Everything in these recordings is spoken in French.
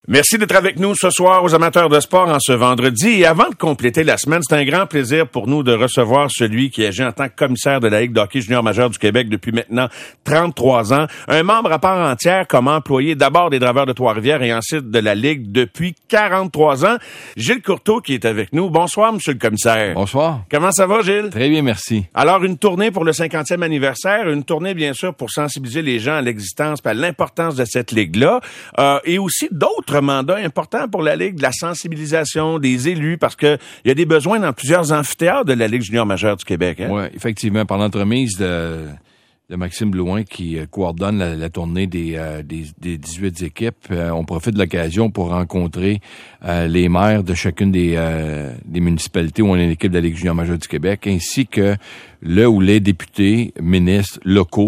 Merci d'être avec nous ce soir aux amateurs de sport en ce vendredi. Et avant de compléter la semaine, c'est un grand plaisir pour nous de recevoir celui qui agit en tant que commissaire de la Ligue de hockey junior majeur du Québec depuis maintenant 33 ans. Un membre à part entière comme employé d'abord des Draveurs de Trois-Rivières et ensuite de la Ligue depuis 43 ans. Gilles Courteau qui est avec nous. Bonsoir, monsieur le commissaire. Bonsoir. Comment ça va, Gilles? Très bien, merci. Alors, une tournée pour le 50e anniversaire, une tournée, bien sûr, pour sensibiliser les gens à l'existence et à l'importance de cette Ligue-là, et aussi d'autres mandat important pour la Ligue, de la sensibilisation des élus, parce que il y a des besoins dans plusieurs amphithéâtres de la Ligue junior majeure du Québec. Hein? Oui, effectivement, par l'entremise de Maxime Blouin qui coordonne la tournée des 18 équipes, on profite de l'occasion pour rencontrer les maires de chacune des municipalités où on est une équipe de la Ligue junior majeure du Québec, ainsi que le ou les députés, ministres locaux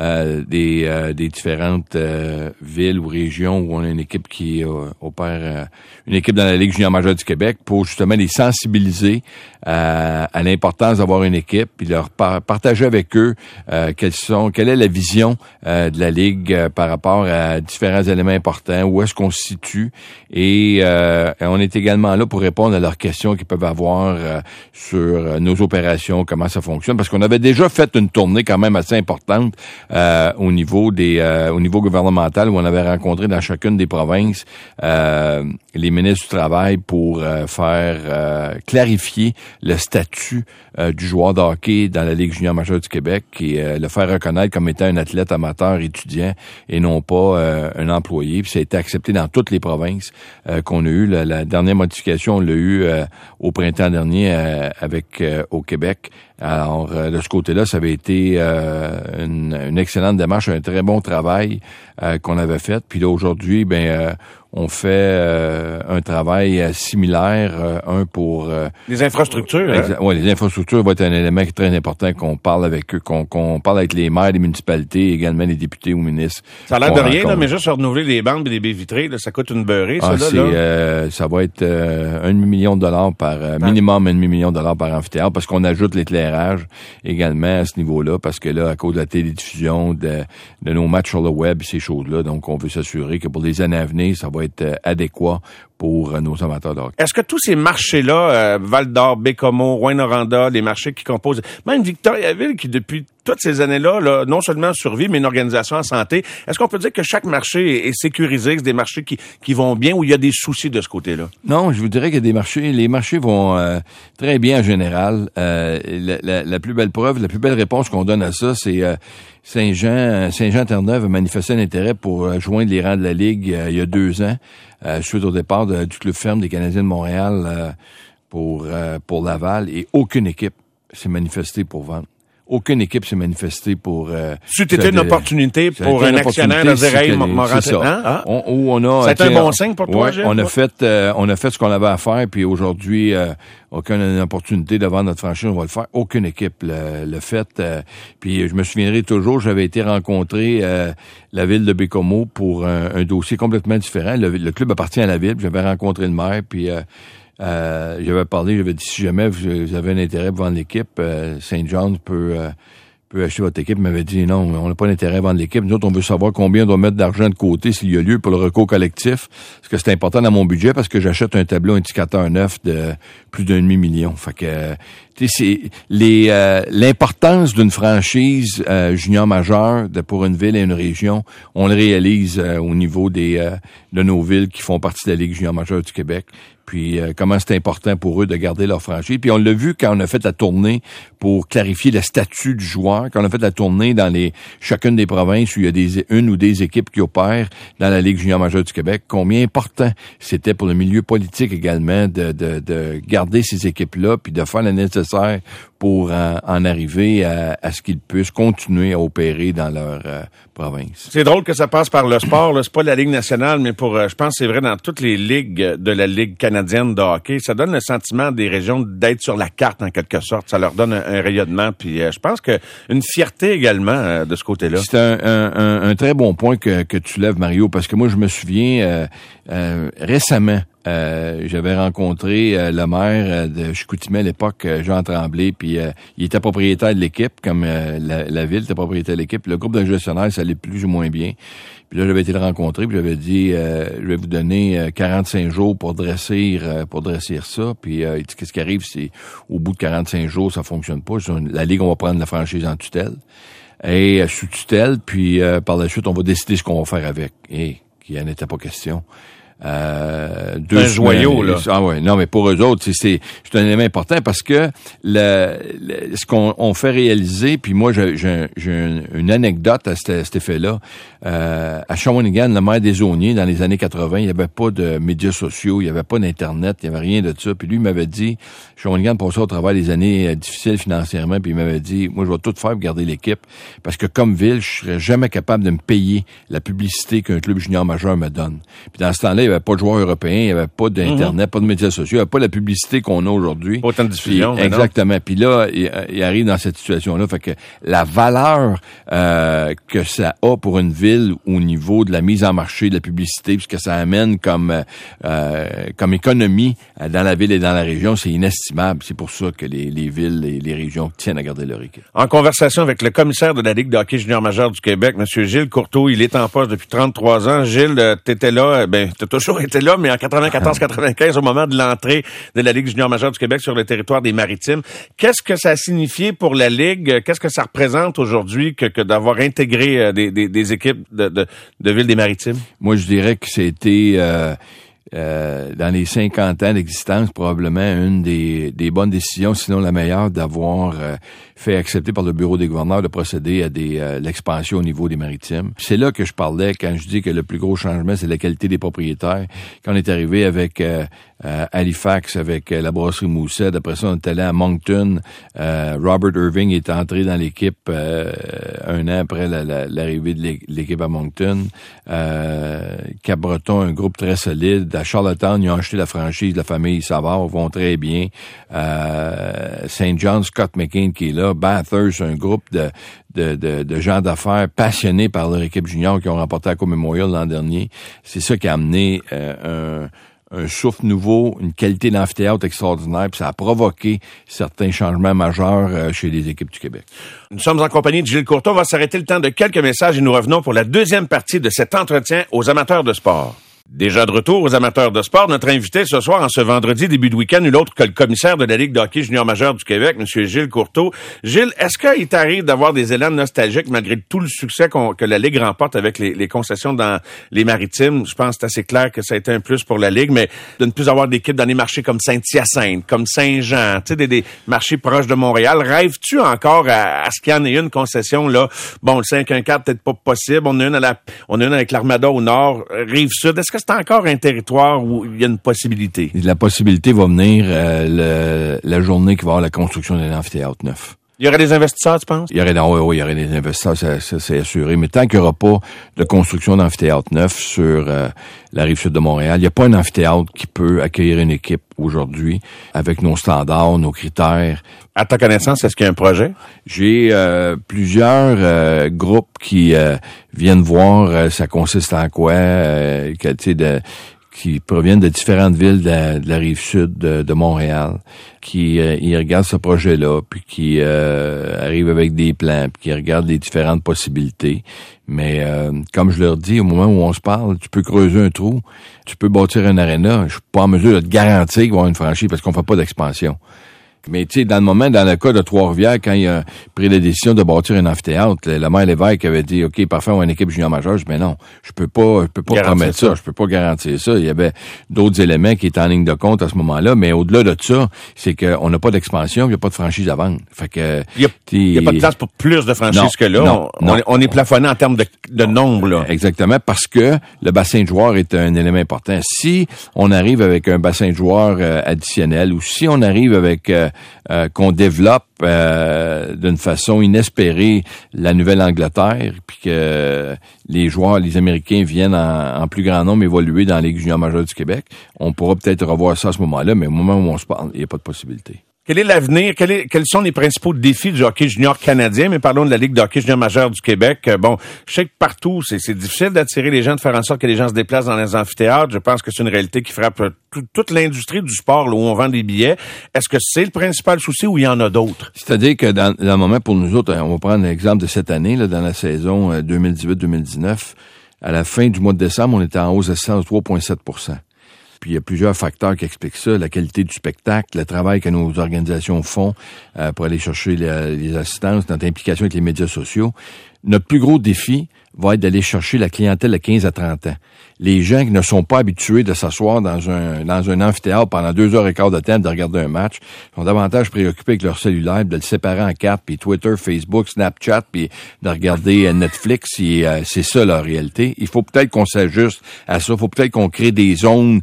des différentes villes ou régions où on a une équipe qui opère, une équipe dans la Ligue junior majeure du Québec, pour justement les sensibiliser à l'importance d'avoir une équipe, puis leur partager avec eux quelle est la vision de la Ligue par rapport à différents éléments importants, où est-ce qu'on se situe, et on est également là pour répondre à leurs questions qu'ils peuvent avoir sur nos opérations, comment ça fonctionne, parce qu'on avait déjà fait une tournée quand même assez importante au niveau gouvernemental, où on avait rencontré dans chacune des provinces les ministres du Travail pour faire clarifier le statut du joueur de hockey dans la Ligue junior majeure du Québec, et le faire reconnaître comme étant un athlète amateur étudiant et non pas un employé. Puis ça a été accepté dans toutes les provinces qu'on a eu. La dernière modification, on l'a eu au printemps dernier au Québec. Alors, de ce côté-là, ça avait été une excellente démarche, un très bon travail qu'on avait fait. Puis là, aujourd'hui, on fait un travail similaire, pour... les infrastructures. Oui, les infrastructures vont être un élément très important qu'on parle avec eux, qu'on parle avec les maires des municipalités, également les députés ou ministres. Ça a l'air de rien, là, mais juste renouveler les bandes et les baies vitrées, là, ça coûte une beurrée, ça, là. Ça va être $1,5 million minimum $1,5 million par amphithéâtre, parce qu'on ajoute l'éclairage également à ce niveau-là, parce que là, à cause de la télédiffusion de nos matchs sur le web et ces choses-là, donc on veut s'assurer que pour les années à venir, ça va être adéquat pour nos amateurs de hockey. Est-ce que tous ces marchés-là, Val-d'Or, Bécomo, Rouyn-Noranda, les marchés qui composent, même Victoriaville, qui depuis toutes ces années-là, là, non seulement survit, mais une organisation en santé, est-ce qu'on peut dire que chaque marché est sécurisé, que c'est des marchés qui vont bien, ou il y a des soucis de ce côté-là? Non, je vous dirais que les marchés vont très bien en général. La plus belle preuve, la plus belle réponse qu'on donne à ça, c'est Saint-Jean-Terre-Neuve a manifesté un intérêt pour joindre les rangs de la Ligue il y a 2 ans, suite au départ du club ferme des Canadiens de Montréal pour Laval, et aucune équipe s'est manifestée pour vendre. Aucune équipe s'est manifestée pour... C'était une opportunité pour un actionnaire de dire, hey, m'en rentrer. C'est un bon signe pour toi, Gilles? On a fait ce qu'on avait à faire, puis aujourd'hui, aucune opportunité de vendre notre franchise, on va le faire. Aucune équipe le fait. Puis je me souviendrai toujours, j'avais été rencontrer la ville de Bécomo pour un dossier complètement différent. Le club appartient à la ville, puis j'avais rencontré le maire, puis... j'avais dit, si jamais vous avez un intérêt pour vendre l'équipe, Saint John peut acheter votre équipe. Il m'avait dit, non, on n'a pas d'intérêt à vendre l'équipe. Nous autres, on veut savoir combien on doit mettre d'argent de côté s'il y a lieu pour le recours collectif. Parce que c'est important dans mon budget, parce que j'achète un tableau indicateur neuf de plus d'1,5 million. Fait que, tu sais, c'est l'importance d'une franchise junior majeure pour une ville et une région. On le réalise au niveau de nos villes qui font partie de la Ligue junior majeure du Québec. Puis comment c'est important pour eux de garder leur franchise. Puis on l'a vu quand on a fait la tournée pour clarifier le statut du joueur, quand on a fait la tournée dans chacune des provinces où il y a une ou des équipes qui opèrent dans la Ligue junior majeure du Québec, combien important c'était pour le milieu politique également de garder ces équipes-là, puis de faire le nécessaire pour en arriver à ce qu'ils puissent continuer à opérer dans leur province. C'est drôle que ça passe par le sport, là. C'est pas la Ligue nationale, mais je pense que c'est vrai dans toutes les ligues de la Ligue canadienne de hockey. Ça donne le sentiment des régions d'être sur la carte, en quelque sorte. Ça leur donne un rayonnement, puis je pense que une fierté également de ce côté-là. C'est un très bon point que tu lèves, Mario, parce que moi, je me souviens récemment, j'avais rencontré le maire de Chicoutimi à l'époque, Jean Tremblay, puis il était propriétaire de l'équipe, comme la ville était propriétaire de l'équipe. Le groupe de gestionnaires, ça allait plus ou moins bien. Puis là, j'avais été le rencontrer, puis j'avais dit, je vais vous donner 45 jours pour dresser ça. Puis il dit, qu'est-ce qui arrive si au bout de 45 jours, ça fonctionne pas? La Ligue, on va prendre la franchise en tutelle. Et sous tutelle, puis par la suite, on va décider ce qu'on va faire avec. Et qu'il n'y en était pas question. Un joyau, là. Ah ouais, non, mais pour eux autres, c'est un élément important parce que ce qu'on fait réaliser, puis moi, j'ai une anecdote à cet effet-là. À Shawinigan, le maire des Aulniers, dans les années 80, il n'y avait pas de médias sociaux, il n'y avait pas d'Internet, il n'y avait rien de ça. Puis lui, il m'avait dit, Shawinigan passait au travers des années difficiles financièrement, puis il m'avait dit, moi, je vais tout faire pour garder l'équipe, parce que comme ville, je serais jamais capable de me payer la publicité qu'un club junior majeur me donne. Puis dans ce temps-là, il n'y avait pas de joueurs européens, il n'y avait pas d'Internet, pas de médias sociaux, il n'y avait pas la publicité qu'on a aujourd'hui. Autant de diffusion. Puis, exactement. Puis là, il arrive dans cette situation-là. Fait que la valeur que ça a pour une ville au niveau de la mise en marché, de la publicité, puis ce que ça amène comme économie dans la ville et dans la région, c'est inestimable. C'est pour ça que les villes et les régions tiennent à garder leur équipe. En conversation avec le commissaire de la Ligue de hockey junior majeur du Québec, M. Gilles Courteau, il est en poste depuis 33 ans. Gilles, t'étais là, t'as toujours été là, mais en 94-95, au moment de l'entrée de la Ligue junior majeure du Québec sur le territoire des Maritimes. Qu'est-ce que ça a signifié pour la Ligue? Qu'est-ce que ça représente aujourd'hui que d'avoir intégré des équipes de Ville des Maritimes? Moi, je dirais que c'était dans les 50 ans d'existence, probablement une des bonnes décisions, sinon la meilleure, d'avoir fait accepter par le bureau des gouverneurs de procéder à l'expansion au niveau des Maritimes. C'est là que je parlais quand je dis que le plus gros changement, c'est la qualité des propriétaires. Quand on est arrivé avec Halifax, avec la brasserie Moosehead, après ça, on est allé à Moncton. Robert Irving est entré dans l'équipe un an après l'arrivée de l'équipe à Moncton. Cap-Breton, un groupe très solide. À Charlottetown, ils ont acheté la franchise de la famille Savard, vont très bien. St. John, Scott McCain qui est là. Bathurst, un groupe de gens d'affaires passionnés par leur équipe junior qui ont remporté la Coupe Memorial l'an dernier. C'est ça qui a amené un souffle nouveau, une qualité d'amphithéâtre extraordinaire, puis ça a provoqué certains changements majeurs chez les équipes du Québec. Nous sommes en compagnie de Gilles Courteau. On va s'arrêter le temps de quelques messages et nous revenons pour la deuxième partie de cet entretien aux amateurs de sport. Déjà de retour aux amateurs de sport, notre invité ce soir, en ce vendredi, début de week-end, nul autre que le commissaire de la Ligue de hockey junior majeur du Québec, M. Gilles Courteau. Gilles, est-ce qu'il t'arrive d'avoir des élans nostalgiques malgré tout le succès que la Ligue remporte avec les concessions dans les Maritimes? Je pense que c'est assez clair que ça a été un plus pour la Ligue, mais de ne plus avoir d'équipes dans des marchés comme Saint-Hyacinthe, comme Saint-Jean, tu sais, des marchés proches de Montréal. Rêves-tu encore à ce qu'il y en ait une concession, là? Bon, le 5-1-4, peut-être pas possible. On a une avec l'Armada au nord, Rive-Sud. Est-ce que c'est encore un territoire où il y a une possibilité? La possibilité va venir la journée qu'il va y avoir la construction d'un amphithéâtre neuf. Il y aurait des investisseurs, tu penses? Il y aurait des investisseurs, ça c'est assuré. Mais tant qu'il n'y aura pas de construction d'amphithéâtre neuf sur la Rive-Sud de Montréal, il n'y a pas un amphithéâtre qui peut accueillir une équipe aujourd'hui avec nos standards, nos critères. À ta connaissance, est-ce qu'il y a un projet? J'ai plusieurs groupes qui viennent voir ça consiste en quoi, qui proviennent de différentes villes de la Rive-Sud de Montréal, qui ils regardent ce projet-là, puis qui arrivent avec des plans, puis qui regardent les différentes possibilités. Mais comme je leur dis, au moment où on se parle, tu peux creuser un trou, tu peux bâtir un aréna. Je suis pas en mesure de te garantir qu'il va y avoir une franchise parce qu'on fait pas d'expansion. Mais tu sais, dans le cas de Trois-Rivières, quand il a pris la décision de bâtir un amphithéâtre, le maire Lévesque avait dit, OK, parfait, on a une équipe junior majeure. Je dis, mais non, je peux pas promettre ça, je peux pas garantir ça. Il y avait d'autres éléments qui étaient en ligne de compte à ce moment-là, mais au-delà de ça, c'est qu'on n'a pas d'expansion, il n'y a pas de franchise à vendre. Fait que il y a pas de place pour plus de franchises que là. On est plafonné en termes de nombre, là. Exactement, parce que le bassin de joueurs est un élément important. Si on arrive avec un bassin de joueurs additionnel, ou si on arrive avec qu'on développe d'une façon inespérée la Nouvelle-Angleterre, puis que les joueurs, les Américains viennent en plus grand nombre évoluer dans la Ligue junior majeure du Québec, on pourra peut-être revoir ça à ce moment-là, mais au moment où on se parle, il n'y a pas de possibilité. Quel est l'avenir? Quels sont les principaux défis du hockey junior canadien? Mais parlons de la Ligue de hockey junior majeure du Québec. Bon, je sais que partout, c'est difficile d'attirer les gens, de faire en sorte que les gens se déplacent dans les amphithéâtres. Je pense que c'est une réalité qui frappe toute l'industrie du sport, là, où on vend des billets. Est-ce que c'est le principal souci ou il y en a d'autres? C'est-à-dire que dans le moment, pour nous autres, on va prendre l'exemple de cette année, là, dans la saison 2018-2019, À la fin du mois de décembre, on était en hausse d'assistance de 3,7 %. Puis il y a plusieurs facteurs qui expliquent ça. La qualité du spectacle, le travail que nos organisations font pour aller chercher les assistances, notre implication avec les médias sociaux. Notre plus gros défi va être d'aller chercher la clientèle de 15 à 30 ans. Les gens qui ne sont pas habitués de s'asseoir dans un amphithéâtre pendant 2h15 de temps de regarder un match sont davantage préoccupés avec leur cellulaire, de le séparer en quatre, puis Twitter, Facebook, Snapchat, puis de regarder Netflix. C'est ça la réalité. Il faut peut-être qu'on s'ajuste à ça. Il faut peut-être qu'on crée des zones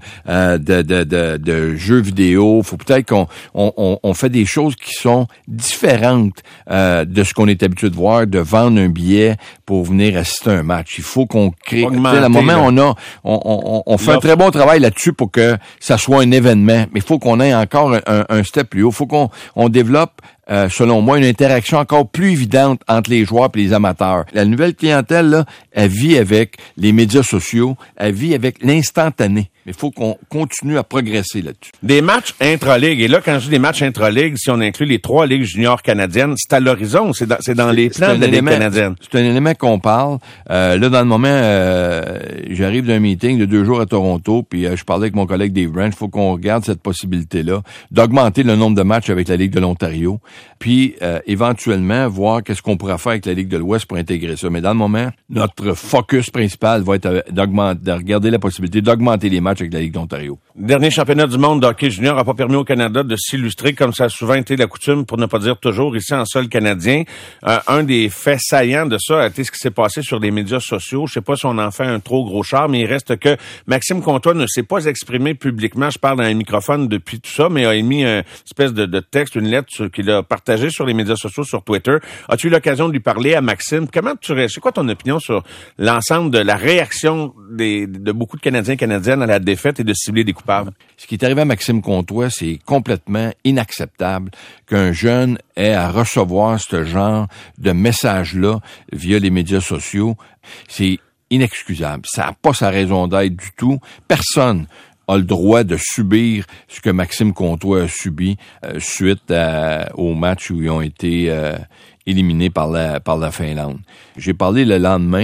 de jeux vidéo. Il faut peut-être qu'on fait des choses qui sont différentes de ce qu'on est habitué de voir, de vendre un billet pour venir assister à un match. Il faut qu'on crée... À un moment, on fait un très bon travail là-dessus pour que ça soit un événement, mais il faut qu'on ait encore un step plus haut. Il faut qu'on développe, selon moi, une interaction encore plus évidente entre les joueurs et les amateurs. La nouvelle clientèle, là, elle vit avec les médias sociaux, elle vit avec l'instantané. Mais il faut qu'on continue à progresser là-dessus. Des matchs intra-ligues. Et là, quand je dis des matchs intra-ligues, si on inclut les 3 ligues juniors canadiennes, c'est à l'horizon, c'est dans les plans de la Ligue canadienne. C'est un élément qu'on parle. Là, dans le moment, j'arrive d'un meeting de 2 jours à Toronto, puis je parlais avec mon collègue Dave Branch. Il faut qu'on regarde cette possibilité-là d'augmenter le nombre de matchs avec la Ligue de l'Ontario, puis éventuellement voir qu'est-ce qu'on pourra faire avec la Ligue de l'Ouest pour intégrer ça. Mais dans le moment, notre focus principal va être de regarder la possibilité d'augmenter les matchs avec la Ligue d'Ontario. Dernier championnat du monde d'hockey junior n'a pas permis au Canada de s'illustrer comme ça a souvent été la coutume, pour ne pas dire toujours, ici en sol canadien. Un des faits saillants de ça a été ce qui s'est passé sur les médias sociaux. Je sais pas si on en fait un trop gros char, mais il reste que Maxime Comtois ne s'est pas exprimé publiquement. Je parle dans un microphone depuis tout ça, mais a émis une espèce de texte, une lettre qu'il a partagée sur les médias sociaux, sur Twitter. As-tu eu l'occasion de lui parler à Maxime? C'est quoi ton opinion sur l'ensemble de la réaction de beaucoup de Canadiens et Canadiennes à la défaite et de cibler des coupables? Ce qui est arrivé à Maxime Comtois, c'est complètement inacceptable qu'un jeune ait à recevoir ce genre de message-là via les médias sociaux. C'est inexcusable. Ça n'a pas sa raison d'être du tout. Personne a le droit de subir ce que Maxime Comtois a subi suite au match où ils ont été éliminés par la Finlande. J'ai parlé le lendemain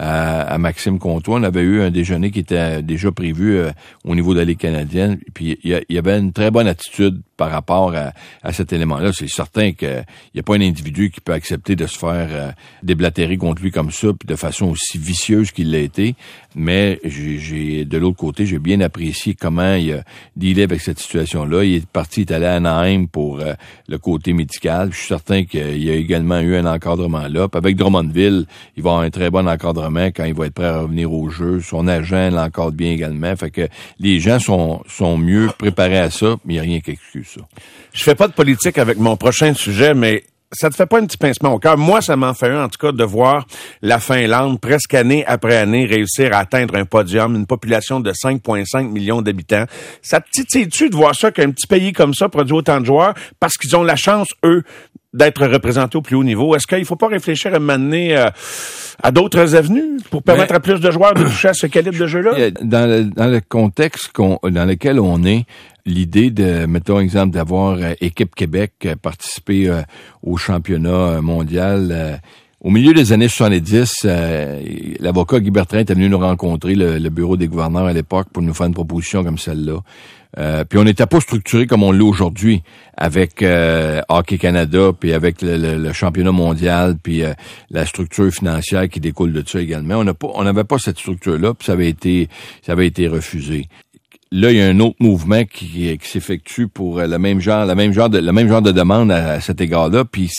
à Maxime Comtois. On avait eu un déjeuner qui était déjà prévu au niveau de la Ligue canadienne. Puis il y avait une très bonne attitude par rapport à cet élément-là. C'est certain qu'il n'y a pas un individu qui peut accepter de se faire déblatérer contre lui comme ça, puis de façon aussi vicieuse qu'il l'a été. Mais de l'autre côté, j'ai bien apprécié comment il a dealé avec cette situation-là. Il est allé à Anaheim pour le côté médical. Je suis certain qu'il y a également eu un encadrement là. Puis avec Drummondville, il va avoir un très bon encadrement quand il va être prêt à revenir au jeu. Son agent l'encadre bien également. Fait que les gens sont mieux préparés à ça, mais il n'y a rien qui excuse ça. Je fais pas de politique avec mon prochain sujet, mais ça te fait pas un petit pincement au cœur? Moi, ça m'en fait un, en tout cas, de voir la Finlande, presque année après année, réussir à atteindre un podium, une population de 5,5 millions d'habitants. Ça te titille-tu de voir ça, qu'un petit pays comme ça produit autant de joueurs, parce qu'ils ont la chance, eux, d'être représentés au plus haut niveau? Est-ce qu'il faut pas réfléchir à mener à d'autres avenues pour permettre à plus de joueurs de toucher à ce calibre de jeu-là? Dans le contexte dans lequel on est, l'idée de, mettons exemple, d'avoir Équipe Québec participer au championnat mondial au milieu des années 70, l'avocat Guy Bertrand est venu nous rencontrer, le bureau des gouverneurs à l'époque, pour nous faire une proposition comme celle-là. Puis on n'était pas structuré comme on l'est aujourd'hui, avec Hockey Canada, puis avec le championnat mondial, puis la structure financière qui découle de ça également. On n'avait pas cette structure-là, puis ça avait été refusé. Là, il y a un autre mouvement qui s'effectue pour le même genre de demande à cet égard-là, puis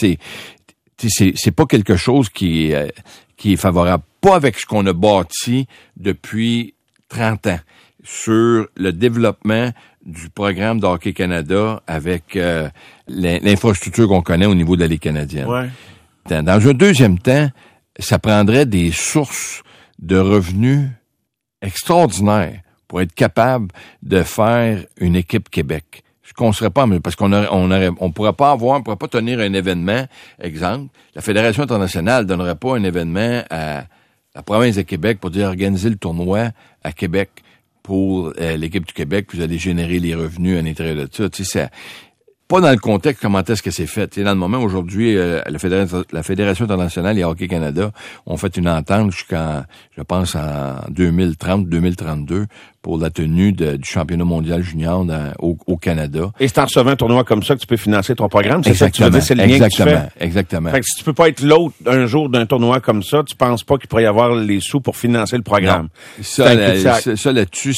c'est pas quelque chose qui est favorable, pas avec ce qu'on a bâti depuis 30 ans sur le développement du programme d'Hockey Canada avec l'infrastructure qu'on connaît au niveau de la Ligue canadienne. Ouais. Dans un deuxième temps, ça prendrait des sources de revenus extraordinaires pour être capable de faire une équipe Québec. Ce qu'on serait pas, parce on pourrait pas tenir un événement, exemple, la Fédération internationale donnerait pas un événement à la province de Québec pour dire organiser le tournoi à Québec pour l'équipe du Québec, vous allez générer les revenus à l'intérieur de ça. Tu sais, pas dans le contexte comment est-ce que c'est fait. T'sais, dans le moment, aujourd'hui, la Fédération internationale et Hockey Canada ont fait une entente jusqu'en, je pense, en 2030-2032 pour la tenue du championnat mondial junior au Canada. Et c'est en recevant un tournoi comme ça que tu peux financer ton programme. C'est ça que tu veux dire, c'est le lien que tu fais. Exactement. Fait que si tu peux pas être l'hôte un jour d'un tournoi comme ça, tu penses pas qu'il pourrait y avoir les sous pour financer le programme. Non. Ça là-dessus,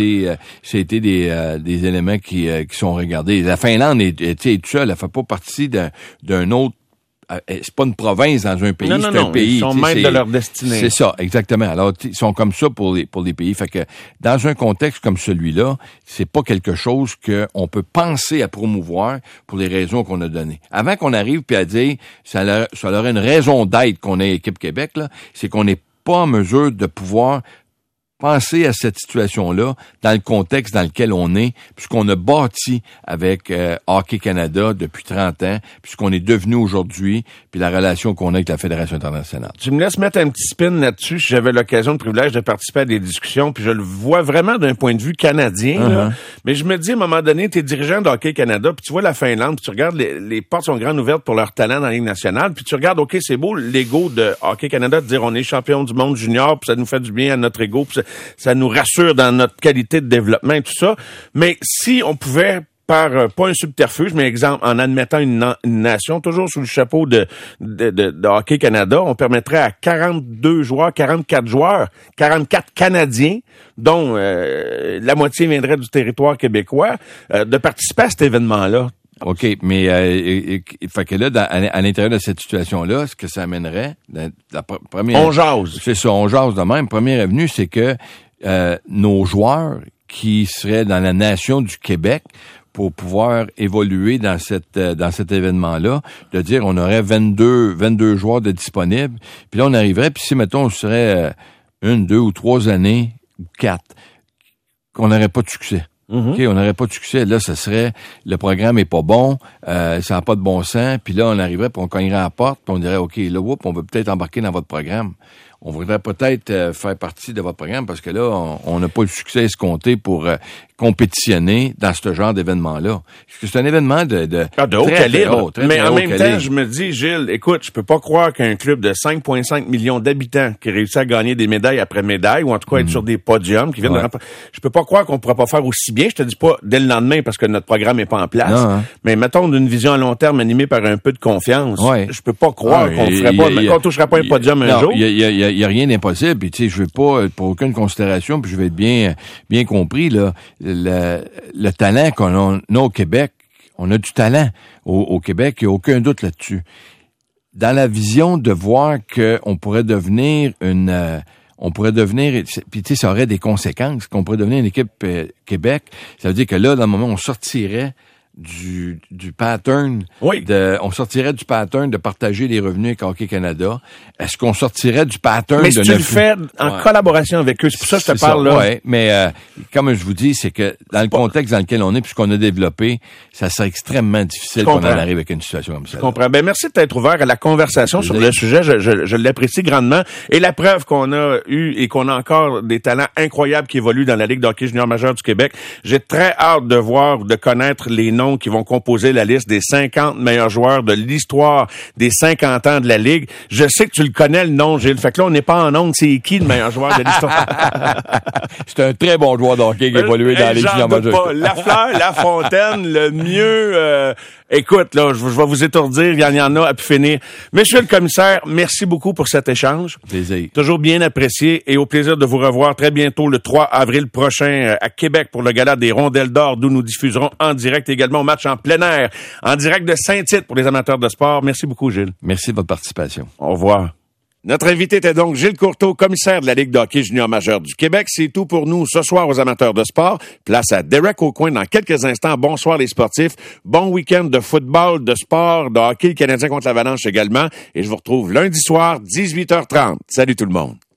c'était des éléments qui sont regardés. La Finlande est seule, elle fait pas partie d'un autre. C'est pas une province dans un pays, c'est un pays. Ils sont maîtres de leur destinée. C'est ça, exactement. Alors, ils sont comme ça pour les pays. Fait que, dans un contexte comme celui-là, c'est pas quelque chose qu'on peut penser à promouvoir pour les raisons qu'on a données. Avant qu'on arrive puis à dire, ça aurait une raison d'être qu'on ait Équipe Québec, là, c'est qu'on n'est pas en mesure de pouvoir penser à cette situation-là dans le contexte dans lequel on est, puisqu'on a bâti avec Hockey Canada depuis 30 ans, puisqu'on est devenu aujourd'hui, puis la relation qu'on a avec la Fédération internationale. Tu me laisses mettre un petit spin là-dessus. J'avais l'occasion, le privilège de participer à des discussions, puis je le vois vraiment d'un point de vue canadien. Là. Mais je me dis, à un moment donné, tu es dirigeant de Hockey Canada, puis tu vois la Finlande, puis tu regardes, les portes sont grandes ouvertes pour leur talent dans la Ligue nationale, puis tu regardes, OK, c'est beau l'ego de Hockey Canada de dire on est champion du monde junior, puis ça nous fait du bien à notre ego, puis ça nous rassure dans notre qualité de développement et tout ça. Mais si on pouvait, par pas un subterfuge, mais exemple, en admettant une nation, toujours sous le chapeau de Hockey Canada, on permettrait à 44 joueurs, 44 Canadiens, dont la moitié viendrait du territoire québécois, de participer à cet événement-là. OK, mais fait que là, à l'intérieur de cette situation-là, ce que ça amènerait, la première... On jase. C'est ça, on jase de même. Première avenue, c'est que nos joueurs qui seraient dans la nation du Québec pour pouvoir évoluer dans cet événement-là, de dire on aurait 22 joueurs de disponibles, puis là on arriverait, puis si mettons on serait 1, 2 ou 3 années, ou 4, qu'on n'aurait pas de succès. OK, on n'aurait pas de succès. Là, ça serait, le programme est pas bon, ça n'a pas de bon sens, puis là, on arriverait, puis on cognerait à la porte, puis on dirait, OK, là, on veut peut-être embarquer dans votre programme. On voudrait peut-être faire partie de votre programme parce que là, on n'a pas le succès escompté pour compétitionner dans ce genre d'événement-là. Parce que c'est un événement de haut calibre. Mais en même calibre. temps, je me dis, Gilles, écoute, je peux pas croire qu'un club de 5,5 millions d'habitants qui réussit à gagner des médailles après médailles, ou en tout cas être sur des podiums, qui viennent je peux pas croire qu'on pourra pas faire aussi bien. Je te dis pas dès le lendemain parce que notre programme est pas en place. Non, mais mettons d'une vision à long terme animée par un peu de confiance. Je peux pas croire qu'on ferait pas, qu'on toucherait pas un podium un jour. Il y a rien d'impossible. Puis tu sais, je veux pas pour aucune considération, puis je vais être bien compris là. Le talent qu'on a au Québec, on a du talent au Québec, il n'y a aucun doute là-dessus. Dans la vision de voir qu'on pourrait devenir puis tu sais, ça aurait des conséquences, qu'on pourrait devenir une équipe Québec, ça veut dire que là, dans le moment, on sortirait du pattern on sortirait du pattern de partager les revenus avec Hockey Canada. Est-ce qu'on sortirait du pattern mais si tu le fais en collaboration avec eux, c'est pour ça que je te parle là. Ouais, mais comme je vous dis, c'est que dans le contexte dans lequel on est, puis ce qu'on a développé, ça serait extrêmement difficile qu'on en arrive avec une situation comme ça. Je comprends. Ben merci d'être ouvert à la conversation sur le sujet. Je l'apprécie grandement. Et la preuve qu'on a eu et qu'on a encore des talents incroyables qui évoluent dans la Ligue de hockey junior majeur du Québec. J'ai très hâte de voir, de connaître les noms qui vont composer la liste des 50 meilleurs joueurs de l'histoire des 50 ans de la Ligue. Je sais que tu le connais, le nom, Gilles. Fait que là, on n'est pas en onde. C'est qui le meilleur joueur de l'histoire? C'est un très bon joueur de hockey qui a évolué dans la Ligue junior majeure. Lafleur, Lafontaine, le mieux... Écoute, là, je vais vous étourdir. Il y en a à pu finir. Monsieur le commissaire, merci beaucoup pour cet échange. Plaisir. Toujours bien apprécié et au plaisir de vous revoir très bientôt le 3 avril prochain à Québec pour le gala des Rondelles d'Or d'où nous diffuserons en direct également au match en plein air, en direct de Saint-Tite pour les amateurs de sport. Merci beaucoup, Gilles. Merci de votre participation. Au revoir. Notre invité était donc Gilles Courteau, commissaire de la Ligue de hockey junior majeur du Québec. C'est tout pour nous ce soir aux amateurs de sport. Place à Derek Aucoin dans quelques instants. Bonsoir les sportifs. Bon week-end de football, de sport, de hockey, le Canadien contre l'Avalanche également. Et je vous retrouve lundi soir, 18h30. Salut tout le monde.